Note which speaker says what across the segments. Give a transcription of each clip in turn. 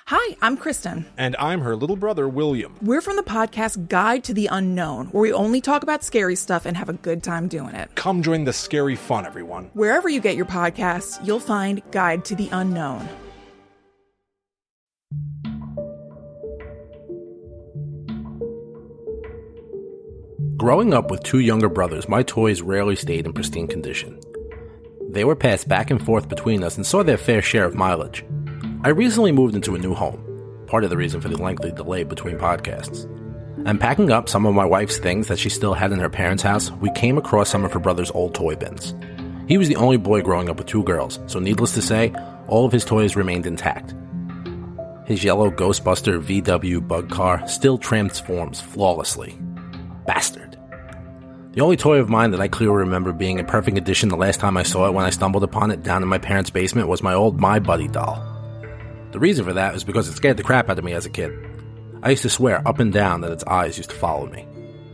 Speaker 1: Hi, I'm Kristen.
Speaker 2: And I'm her little brother, William.
Speaker 1: We're from the podcast Guide to the Unknown, where we only talk about scary stuff and have a good time doing it.
Speaker 2: Come join the scary fun, everyone.
Speaker 1: Wherever you get your podcasts, you'll find Guide to the Unknown.
Speaker 3: Growing up with two younger brothers, my toys rarely stayed in pristine condition. They were passed back and forth between us and saw their fair share of mileage. I recently moved into a new home, part of the reason for the lengthy delay between podcasts. And packing up some of my wife's things that she still had in her parents' house, we came across some of her brother's old toy bins. He was the only boy growing up with two girls, so needless to say, all of his toys remained intact. His yellow Ghostbuster VW bug car still transforms flawlessly. Bastard. The only toy of mine that I clearly remember being in perfect condition the last time I saw it when I stumbled upon it down in my parents' basement was my old My Buddy doll. The reason for that was because it scared the crap out of me as a kid. I used to swear up and down that its eyes used to follow me.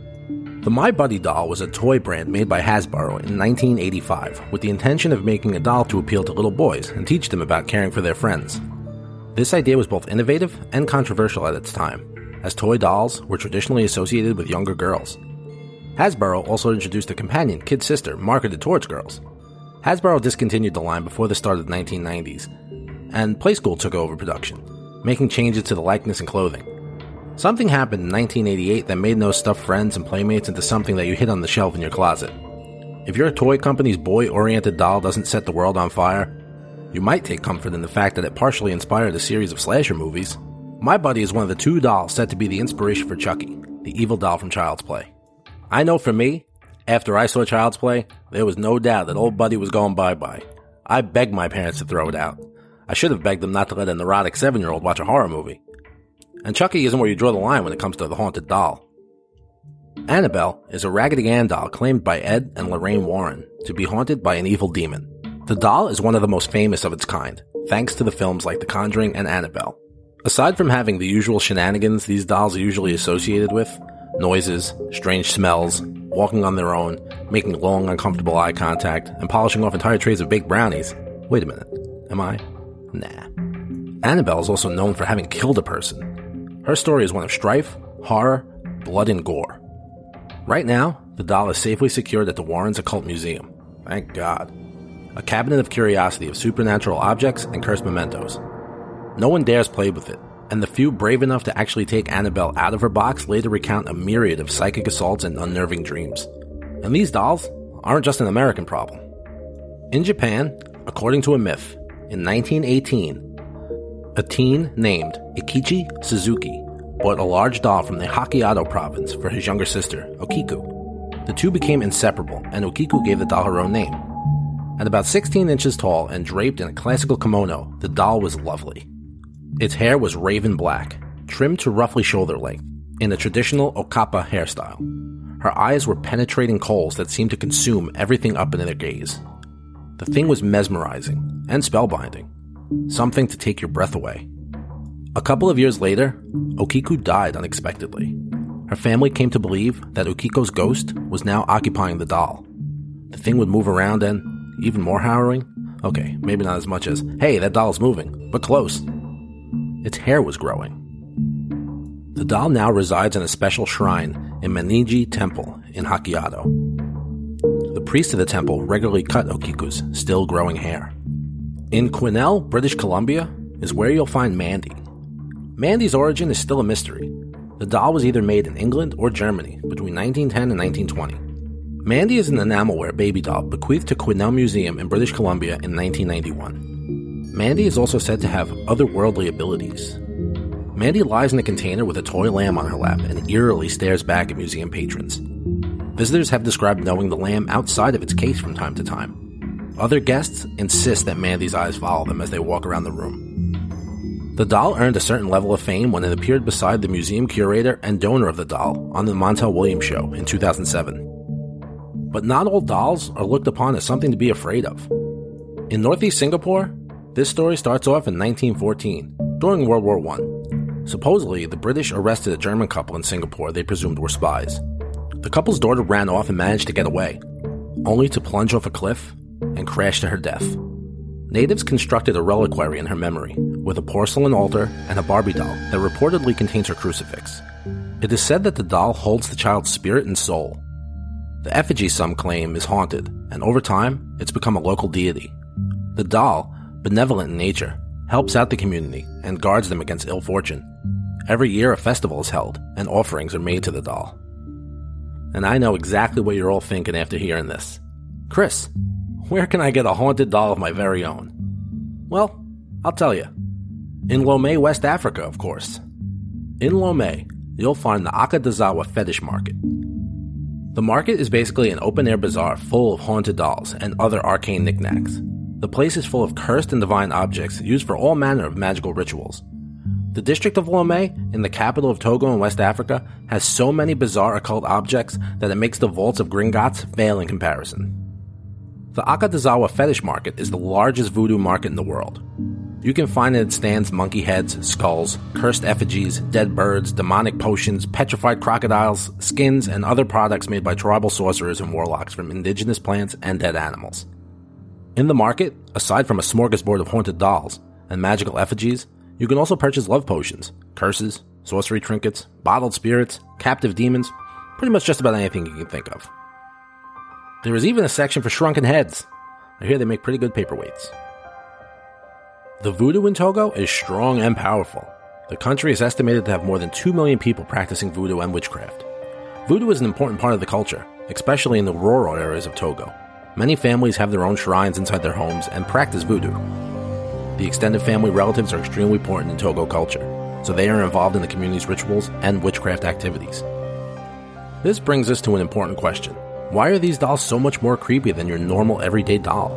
Speaker 3: The My Buddy doll was a toy brand made by Hasbro in 1985 with the intention of making a doll to appeal to little boys and teach them about caring for their friends. This idea was both innovative and controversial at its time, as toy dolls were traditionally associated with younger girls. Hasbro also introduced a companion, Kid Sister, marketed towards girls. Hasbro discontinued the line before the start of the 1990s, and Playskool took over production, making changes to the likeness and clothing. Something happened in 1988 that made those stuffed friends and playmates into something that you hid on the shelf in your closet. If your toy company's boy-oriented doll doesn't set the world on fire, you might take comfort in the fact that it partially inspired a series of slasher movies. My Buddy is one of the two dolls said to be the inspiration for Chucky, the evil doll from Child's Play. I know for me, after I saw Child's Play, there was no doubt that old Buddy was going bye-bye. I begged my parents to throw it out. I should have begged them not to let a neurotic 7-year-old watch a horror movie. And Chucky isn't where you draw the line when it comes to the haunted doll. Annabelle is a Raggedy Ann doll claimed by Ed and Lorraine Warren to be haunted by an evil demon. The doll is one of the most famous of its kind, thanks to the films like The Conjuring and Annabelle. Aside from having the usual shenanigans these dolls are usually associated with, noises, strange smells, walking on their own, making long, uncomfortable eye contact, and polishing off entire trays of baked brownies. Wait a minute, am I? Nah. Annabelle is also known for having killed a person. Her story is one of strife, horror, blood, and gore. Right now, the doll is safely secured at the Warrens Occult Museum. Thank God. A cabinet of curiosity of supernatural objects and cursed mementos. No one dares play with it, and the few brave enough to actually take Annabelle out of her box later recount a myriad of psychic assaults and unnerving dreams. And these dolls aren't just an American problem. In Japan, according to a myth, in 1918, a teen named Ikichi Suzuki bought a large doll from the Hokkaido province for his younger sister, Okiku. The two became inseparable, and Okiku gave the doll her own name. At about 16 inches tall and draped in a classical kimono, the doll was lovely. Its hair was raven black, trimmed to roughly shoulder length, in a traditional Okappa hairstyle. Her eyes were penetrating coals that seemed to consume everything up in their gaze. The thing was mesmerizing and spellbinding, something to take your breath away. A couple of years later, Okiku died unexpectedly. Her family came to believe that Okiko's ghost was now occupying the doll. The thing would move around and, even more harrowing, okay, maybe not as much as, hey, that doll's moving, but close. Its hair was growing. The doll now resides in a special shrine in Meninji Temple in Hokkaido. The priest of the temple regularly cut Okiku's still growing hair. In Quesnel, British Columbia, is where you'll find Mandy. Mandy's origin is still a mystery. The doll was either made in England or Germany between 1910 and 1920. Mandy is an enamelware baby doll bequeathed to Quesnel Museum in British Columbia in 1991. Mandy is also said to have otherworldly abilities. Mandy lies in a container with a toy lamb on her lap and eerily stares back at museum patrons. Visitors have described knowing the lamb outside of its case from time to time. Other guests insist that Mandy's eyes follow them as they walk around the room. The doll earned a certain level of fame when it appeared beside the museum curator and donor of the doll on the Montel Williams Show in 2007. But not all dolls are looked upon as something to be afraid of. In Northeast Singapore, this story starts off in 1914, during World War I. Supposedly, the British arrested a German couple in Singapore they presumed were spies. The couple's daughter ran off and managed to get away, only to plunge off a cliff and crash to her death. Natives constructed a reliquary in her memory, with a porcelain altar and a Barbie doll that reportedly contains her crucifix. It is said that the doll holds the child's spirit and soul. The effigy, some claim, is haunted, and over time, it's become a local deity. The doll, benevolent in nature, helps out the community and guards them against ill fortune. Every year a festival is held, and offerings are made to the doll. And I know exactly what you're all thinking after hearing this. Chris, where can I get a haunted doll of my very own? Well, I'll tell you. In Lomé, West Africa, of course. In Lomé, you'll find the Akadazawa Fetish Market. The market is basically an open-air bazaar full of haunted dolls and other arcane knickknacks. The place is full of cursed and divine objects used for all manner of magical rituals. The district of Lomé, in the capital of Togo in West Africa, has so many bizarre occult objects that it makes the vaults of Gringotts fail in comparison. The Akadazawa Fetish Market is the largest voodoo market in the world. You can find in its stands monkey heads, skulls, cursed effigies, dead birds, demonic potions, petrified crocodiles, skins, and other products made by tribal sorcerers and warlocks from indigenous plants and dead animals. In the market, aside from a smorgasbord of haunted dolls and magical effigies, you can also purchase love potions, curses, sorcery trinkets, bottled spirits, captive demons, pretty much just about anything you can think of. There is even a section for shrunken heads. I hear they make pretty good paperweights. The voodoo in Togo is strong and powerful. The country is estimated to have more than 2 million people practicing voodoo and witchcraft. Voodoo is an important part of the culture, especially in the rural areas of Togo. Many families have their own shrines inside their homes and practice voodoo. The extended family relatives are extremely important in Togo culture, so they are involved in the community's rituals and witchcraft activities. This brings us to an important question. Why are these dolls so much more creepy than your normal everyday doll?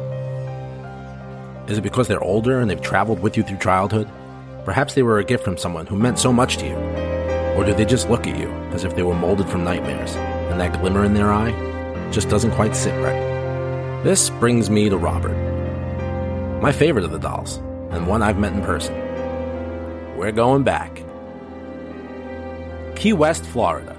Speaker 3: Is it because they're older and they've traveled with you through childhood? Perhaps they were a gift from someone who meant so much to you. Or do they just look at you as if they were molded from nightmares, and that glimmer in their eye just doesn't quite sit right? This brings me to Robert, my favorite of the dolls, and one I've met in person. We're going back. Key West, Florida.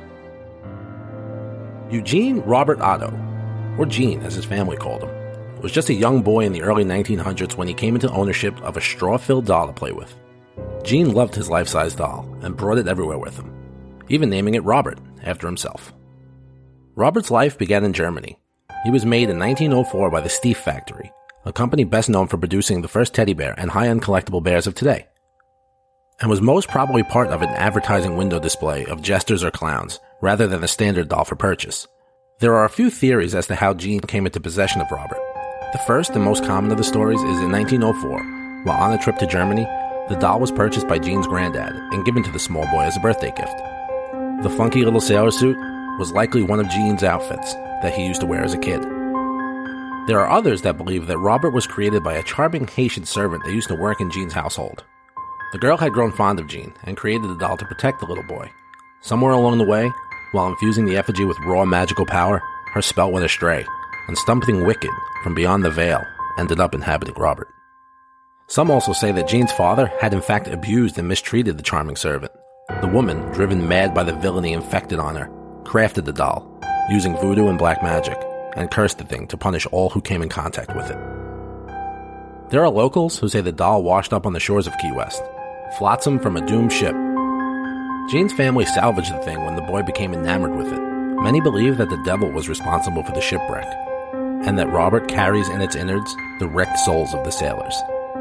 Speaker 3: Eugene Robert Otto, or Gene as his family called him, was just a young boy in the early 1900s when he came into ownership of a straw-filled doll to play with. Gene loved his life-size doll and brought it everywhere with him, even naming it Robert after himself. Robert's life began in Germany. He was made in 1904 by the Steiff Factory, a company best known for producing the first teddy bear and high-end collectible bears of today, and was most probably part of an advertising window display of jesters or clowns, rather than a standard doll for purchase. There are a few theories as to how Gene came into possession of Robert. The first and most common of the stories is in 1904, while on a trip to Germany, the doll was purchased by Gene's granddad and given to the small boy as a birthday gift. The funky little sailor suit was likely one of Gene's outfits that he used to wear as a kid. There are others that believe that Robert was created by a charming Haitian servant that used to work in Gene's household. The girl had grown fond of Gene and created the doll to protect the little boy. Somewhere along the way, while infusing the effigy with raw magical power, her spell went astray, and something wicked from beyond the veil ended up inhabiting Robert. Some also say that Gene's father had in fact abused and mistreated the charming servant. The woman, driven mad by the villainy infected on her, crafted the doll, using voodoo and black magic, and cursed the thing to punish all who came in contact with it. There are locals who say the doll washed up on the shores of Key West, flotsam from a doomed ship. Gene's family salvaged the thing when the boy became enamored with it. Many believe that the devil was responsible for the shipwreck, and that Robert carries in its innards the wrecked souls of the sailors.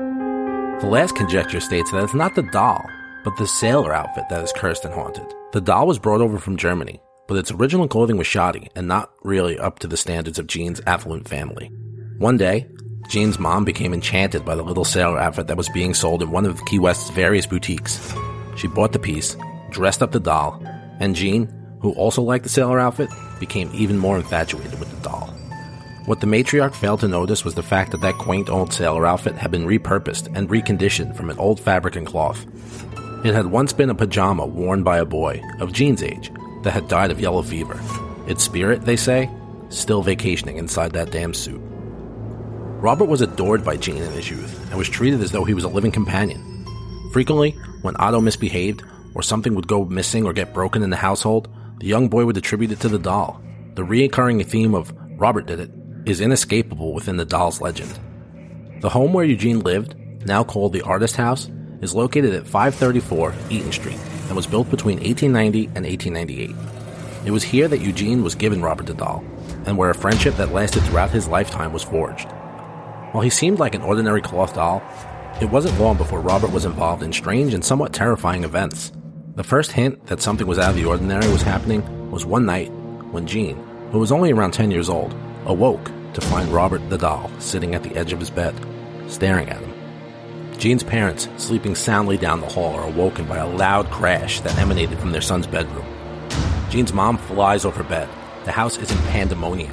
Speaker 3: The last conjecture states that it's not the doll, but the sailor outfit that is cursed and haunted. The doll was brought over from Germany, but its original clothing was shoddy and not really up to the standards of Gene's affluent family. One day, Gene's mom became enchanted by the little sailor outfit that was being sold in one of Key West's various boutiques. She bought the piece, dressed up the doll, and Gene, who also liked the sailor outfit, became even more infatuated with the doll. What the matriarch failed to notice was the fact that quaint old sailor outfit had been repurposed and reconditioned from an old fabric and cloth. It had once been a pajama worn by a boy of Gene's age that had died of yellow fever. Its spirit, they say, still vacationing inside that damn suit. Robert was adored by Gene in his youth and was treated as though he was a living companion. Frequently, when Otto misbehaved or something would go missing or get broken in the household, the young boy would attribute it to the doll. The recurring theme of Robert did it is inescapable within the doll's legend. The home where Eugene lived, now called the Artist House, is located at 534 Eaton Street and was built between 1890 and 1898. It was here that Eugene was given Robert the Doll, and where a friendship that lasted throughout his lifetime was forged. While he seemed like an ordinary cloth doll, it wasn't long before Robert was involved in strange and somewhat terrifying events. The first hint that something was out of the ordinary was happening was one night when Gene, who was only around 10 years old, awoke to find Robert the Doll sitting at the edge of his bed, staring at him. Gene's parents, sleeping soundly down the hall, are awoken by a loud crash that emanated from their son's bedroom. Gene's mom flies off her bed. The house is in pandemonium.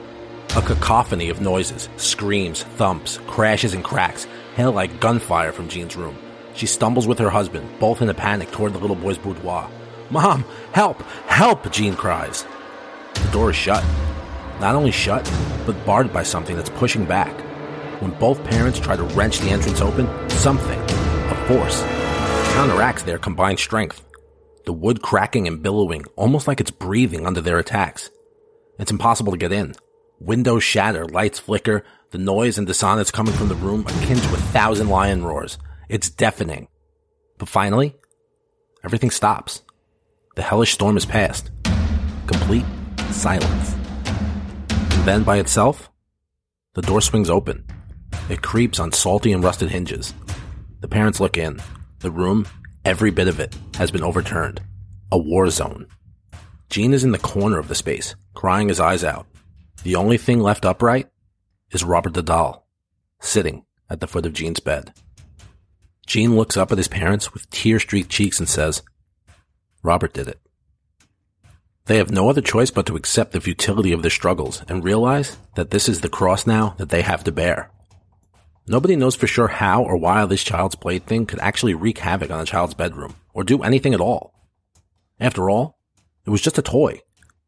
Speaker 3: A cacophony of noises, screams, thumps, crashes, and cracks hail like gunfire from Gene's room. She stumbles with her husband, both in a panic, toward the little boy's boudoir. "Mom, help! Help!" Gene cries. The door is shut. Not only shut, but barred by something that's pushing back. When both parents try to wrench the entrance open, something, a force, counteracts their combined strength. The wood cracking and billowing, almost like it's breathing under their attacks. It's impossible to get in. Windows shatter, lights flicker, the noise and dissonance coming from the room akin to 1,000 lion roars. It's deafening. But finally, everything stops. The hellish storm is past. Complete silence. And then by itself, the door swings open. It creeps on salty and rusted hinges. The parents look in. The room, every bit of it, has been overturned. A war zone. Gene is in the corner of the space, crying his eyes out. The only thing left upright is Robert the Doll, sitting at the foot of Gene's bed. Gene looks up at his parents with tear-streaked cheeks and says, "Robert did it." They have no other choice but to accept the futility of their struggles and realize that this is the cross now that they have to bear. Nobody knows for sure how or why this child's plaything could actually wreak havoc on a child's bedroom, or do anything at all. After all, it was just a toy.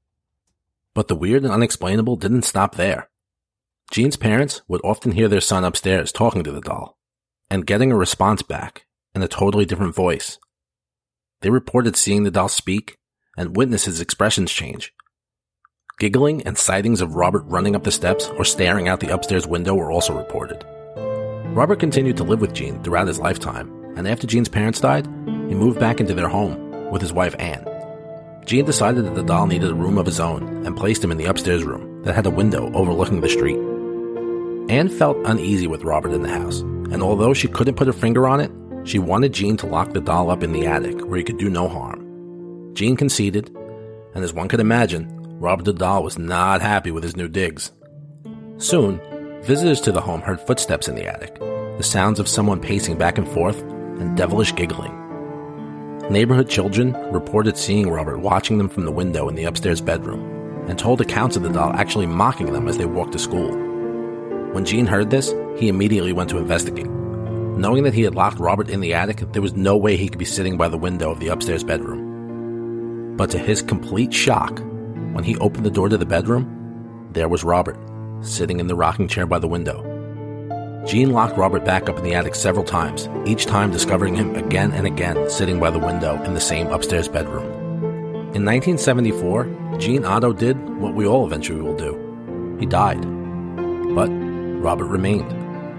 Speaker 3: But the weird and unexplainable didn't stop there. Gene's parents would often hear their son upstairs talking to the doll, and getting a response back in a totally different voice. They reported seeing the doll speak and witness his expressions change. Giggling and sightings of Robert running up the steps or staring out the upstairs window were also reported. Robert continued to live with Gene throughout his lifetime, and after Gene's parents died, he moved back into their home with his wife Anne. Gene decided that the doll needed a room of his own and placed him in the upstairs room that had a window overlooking the street. Anne felt uneasy with Robert in the house, and although she couldn't put her finger on it, she wanted Gene to lock the doll up in the attic where he could do no harm. Gene conceded, and as one could imagine, Robert the Doll was not happy with his new digs. Soon, visitors to the home heard footsteps in the attic, the sounds of someone pacing back and forth, and devilish giggling. Neighborhood children reported seeing Robert watching them from the window in the upstairs bedroom, and told accounts of the doll actually mocking them as they walked to school. When Gene heard this, he immediately went to investigate. Knowing that he had locked Robert in the attic, there was no way he could be sitting by the window of the upstairs bedroom. But to his complete shock, when he opened the door to the bedroom, there was Robert, sitting in the rocking chair by the window. Gene locked Robert back up in the attic several times, each time discovering him again and again sitting by the window in the same upstairs bedroom. In 1974, Gene Otto did what we all eventually will do. He died. But Robert remained.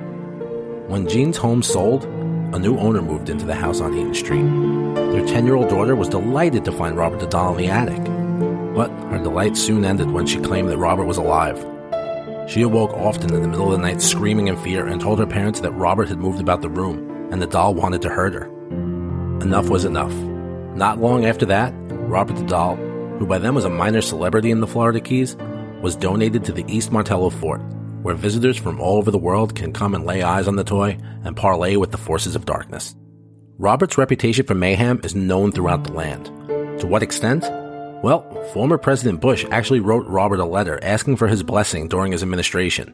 Speaker 3: When Gene's home sold, a new owner moved into the house on Eaton Street. Their 10-year-old daughter was delighted to find Robert the Doll in the attic. But her delight soon ended when she claimed that Robert was alive. She awoke often in the middle of the night screaming in fear and told her parents that Robert had moved about the room and the doll wanted to hurt her. Enough was enough. Not long after that, Robert the Doll, who by then was a minor celebrity in the Florida Keys, was donated to the East Martello Fort, where visitors from all over the world can come and lay eyes on the toy and parlay with the forces of darkness. Robert's reputation for mayhem is known throughout the land. To what extent? Well, former President Bush actually wrote Robert a letter asking for his blessing during his administration.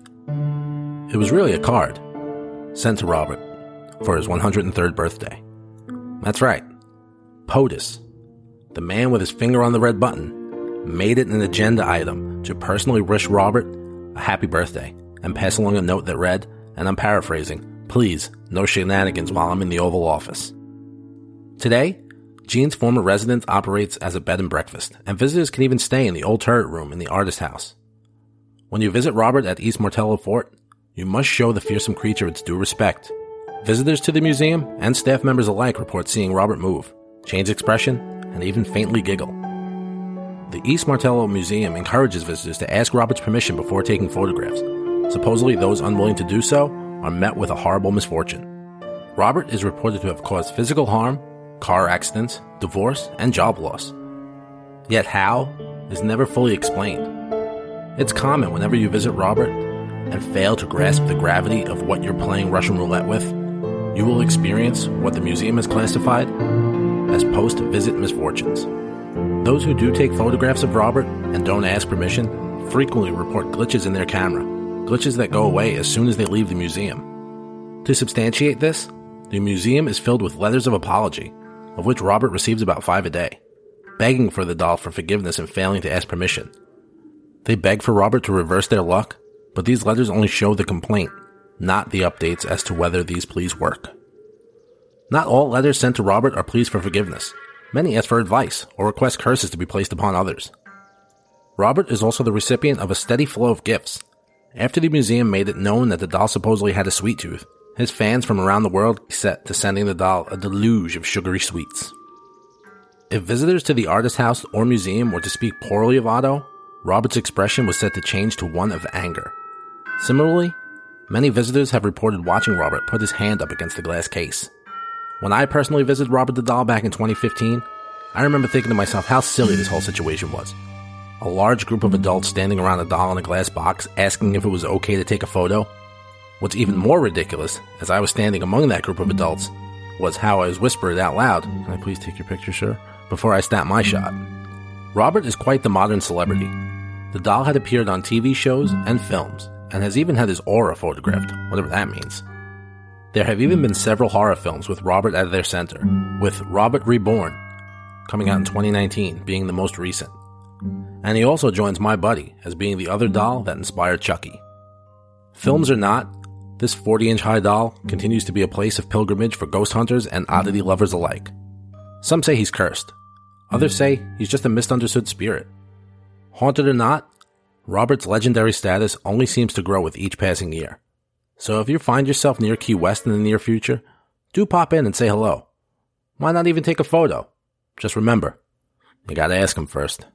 Speaker 3: It was really a card, sent to Robert for his 103rd birthday. That's right. POTUS, the man with his finger on the red button, made it an agenda item to personally wish Robert a happy birthday and pass along a note that read, and I'm paraphrasing, "Please, no shenanigans while I'm in the Oval Office." Today, Gene's former residence operates as a bed and breakfast, and visitors can even stay in the old turret room in the Artist House. When you visit Robert at East Martello Fort, You must show the fearsome creature its due respect. Visitors to the museum and staff members alike report seeing Robert move, change expression, and even faintly giggle. The East Martello Museum encourages visitors to ask Robert's permission before taking photographs. Supposedly, those unwilling to do so are met with a horrible misfortune. Robert is reported to have caused physical harm, car accidents, divorce, and job loss. Yet how is never fully explained. It's common whenever you visit Robert and fail to grasp the gravity of what you're playing Russian roulette with, you will experience what the museum has classified as post-visit misfortunes. Those who do take photographs of Robert and don't ask permission frequently report glitches in their camera, glitches that go away as soon as they leave the museum. To substantiate this, the museum is filled with letters of apology, of which Robert receives about 5 a day, begging for the doll for forgiveness and failing to ask permission. They beg for Robert to reverse their luck, but these letters only show the complaint, not the updates as to whether these pleas work. Not all letters sent to Robert are pleas for forgiveness. Many ask for advice or request curses to be placed upon others. Robert is also the recipient of a steady flow of gifts. After the museum made it known that the doll supposedly had a sweet tooth, his fans from around the world set to sending the doll a deluge of sugary sweets. If visitors to the artist house or museum were to speak poorly of Otto, Robert's expression was said to change to one of anger. Similarly, many visitors have reported watching Robert put his hand up against the glass case. When I personally visited Robert the doll back in 2015, I remember thinking to myself how silly this whole situation was. A large group of adults standing around a doll in a glass box asking if it was okay to take a photo. What's even more ridiculous, as I was standing among that group of adults, was how I was whispered out loud, "Can I please take your picture, sir?" before I snapped my shot. Robert is quite the modern celebrity. The doll had appeared on TV shows and films, and has even had his aura photographed, whatever that means. There have even been several horror films with Robert at their center, with Robert Reborn, coming out in 2019, being the most recent. And he also joins My Buddy as being the other doll that inspired Chucky. Films or not, this 40-inch high doll continues to be a place of pilgrimage for ghost hunters and oddity lovers alike. Some say he's cursed. Others say he's just a misunderstood spirit. Haunted or not, Robert's legendary status only seems to grow with each passing year. So if you find yourself near Key West in the near future, do pop in and say hello. Why not even take a photo? Just remember, you gotta ask him first.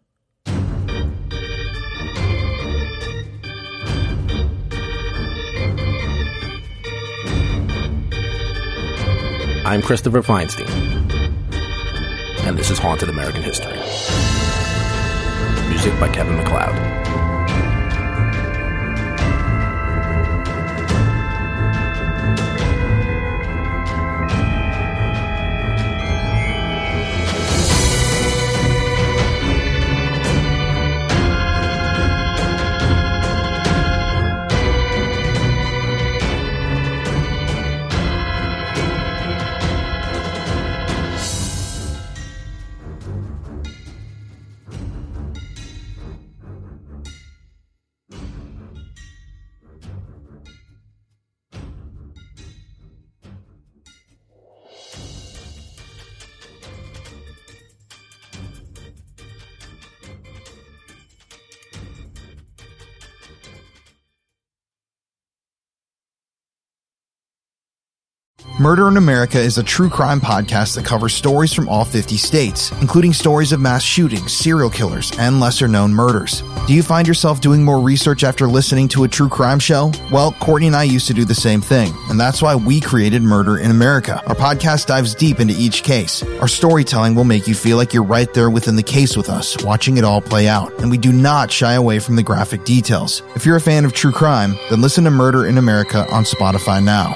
Speaker 3: I'm Christopher Feinstein, and this is Haunted American History. Music by Kevin MacLeod.
Speaker 4: Murder in America is a true crime podcast that covers stories from all 50 states, including stories of mass shootings, serial killers, and lesser-known murders. Do you find yourself doing more research after listening to a true crime show? Well, Courtney and I used to do the same thing, and that's why we created Murder in America. Our podcast dives deep into each case. Our storytelling will make you feel like you're right there within the case with us, watching it all play out, and we do not shy away from the graphic details. If you're a fan of true crime, then listen to Murder in America on Spotify now.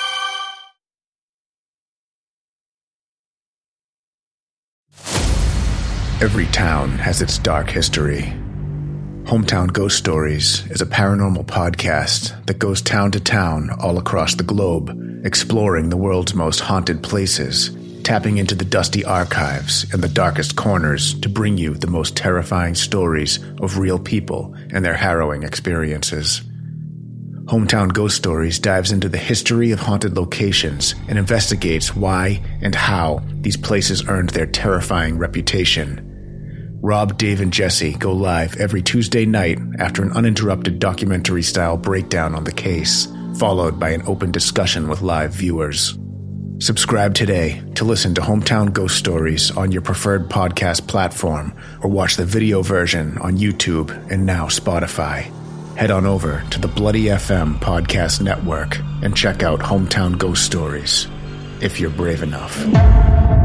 Speaker 5: Every town has its dark history. Hometown Ghost Stories is a paranormal podcast that goes town to town all across the globe, exploring the world's most haunted places, tapping into the dusty archives and the darkest corners to bring you the most terrifying stories of real people and their harrowing experiences. Hometown Ghost Stories dives into the history of haunted locations and investigates why and how these places earned their terrifying reputation. Rob, Dave, and Jesse go live every Tuesday night after an uninterrupted documentary-style breakdown on the case, followed by an open discussion with live viewers. Subscribe today to listen to Hometown Ghost Stories on your preferred podcast platform, or watch the video version on YouTube and now Spotify. Head on over to the Bloody FM Podcast Network and check out Hometown Ghost Stories, if you're brave enough.